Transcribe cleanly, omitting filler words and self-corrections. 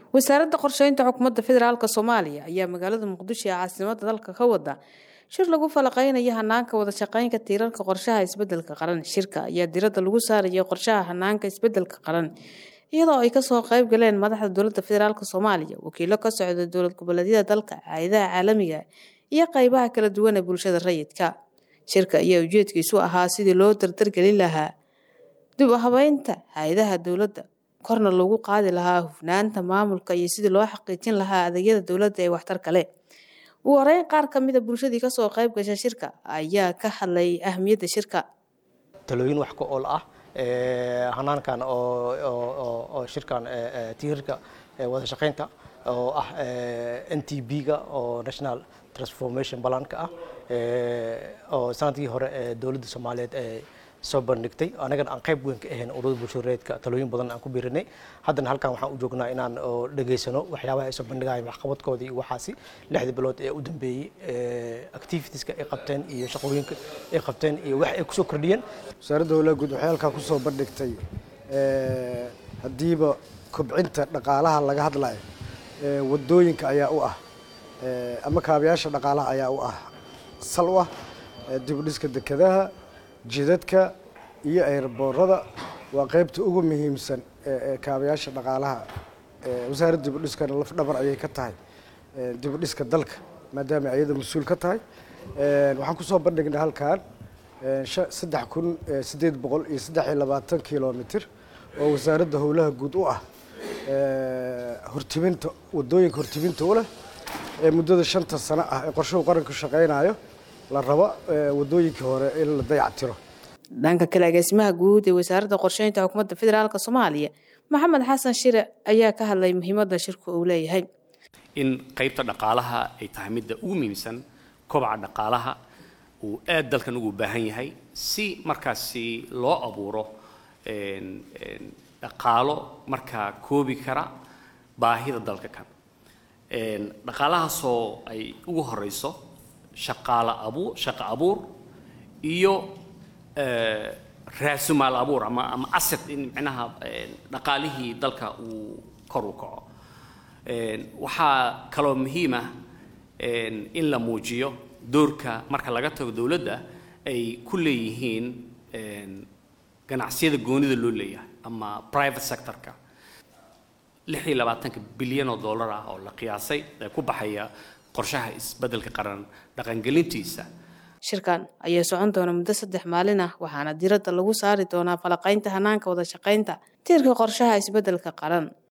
wasaaradda qorsheynta xukuumadda federaalka Soomaaliya ayaa magaalada Muqdisho ee caasimadda dalka ka wada shir lagu falaqeynayo hanaanka wada shaqeynta tiirarka qorshaha isbeddelka qaran. Shirka ayaa diiradda lagu saarayo qorshaha hanaanka isbeddelka qaran iyadoo ay ka soo qayb galeen madaxda dowladda federaalka Soomaaliya, wakiilo ka socda dowlad goboleedyada dalka, hay'adaha caalamiga iyo qaybaha kala duwan ee bulshada rayidka. Shirka ayaa ujeedkiisu ahaa sidii loo dardargelin lahaa dib u habeynta hay'adaha dowladda, korna loogu qaadi lahaa hufnaanta maamulka iyo sidii loo xaqiijin lahaa adeegyada dowladda ee waxtarka leh. Ugu horeyn, qaar ka mid ah bulshadii ka soo qayb gashay shirka ayaa ka hadlay ahmiyadda shirka. talooyin wax ku ool ah hanaankan oo shirkan tiirarka wada shaqeynta oo ah NTB-ga oo National Transformation Plan-ka ah oo sanadkii hore dowladda Soomaaliyeed soo bandhigtay anagana aan qayb weyn ka ahayn ururada bulshada rayidka talooyin badan aan ku biirinay. haddana halkan waxaan u joognaa inaan dhageysano waxyaabaha ay soo bandhigayaan waxqabadkooda iyo waxaasi 6 bilood ee u dambeeyay activitieska ay qabteen iyo shaqooyinka ay qabteen iyo wax ay ku soo kordhiyeen. wasaaradda howlaha guud waxay halkaa ku soo bandhigtay haddiiba kobcinta dhaqaalaha laga hadlayo wadooyinka ayaa u ah ama kaabayaasha dhaqaalaha ayaa u ah sal u ah dib u dhiska dekedaha, jidadka iyo airboorada waa qaybta ugu muhiimsan ee kaabayaasha dhaqaalaha. wasaaradda dib u dhiskana laf dhabar ayay ka tahay dib u dhiska dalka maadaama ayada mas'uul ka tahay. waxaan ku soo bandhignay halkan 3,823 kilomitir oo wasaaradda howlaha guud u ah hortiminta wadooyinka hortiminta u leh ee muddada 5 sano ah ee qorshaha qaranku shaqeynayo la rabo wadooyinkii hore in la dayactiro. dhanka kale, agaasimaha guud ee wasaaradda qorsheynta xukuumadda federaalka Soomaaliya Maxamed Xasan Shire ayaa ka hadlay muhiimadda shirku uu leeyahay. in qaybta dhaqaalaha ay tahay midda ugu muhiimsan, kobaca dhaqaalaha uu aad dalkan ugu baahan yahay si markaasi loo abuuro dhaqaalo markaa koobi kara baahida dalka kan. dhaqaalahaasoo ay ugu horeyso shaqo abuur iyo raasumaal abuur ama asset in macnaha dhaqaalihii dalka uu kor u kaco. waxaa kaloo muhiim ah in la muujiyo doorka marka laga tago dowladda ay ku leeyihiin ganacsiyada goonida loo leeyahay ama private sector-ka. 26 bilyan oo dollar ah oo la qiyaasay ee ku baxaya qorshaha isbeddelka qaran dhaqangelintiisa. Shirkan ayaa socon doona muddo 3 maalin ah, waxaana diiradda lagu saari doonaa falaqeynta hanaanka wada shaqeynta tiirka qorshaha isbeddelka qaran.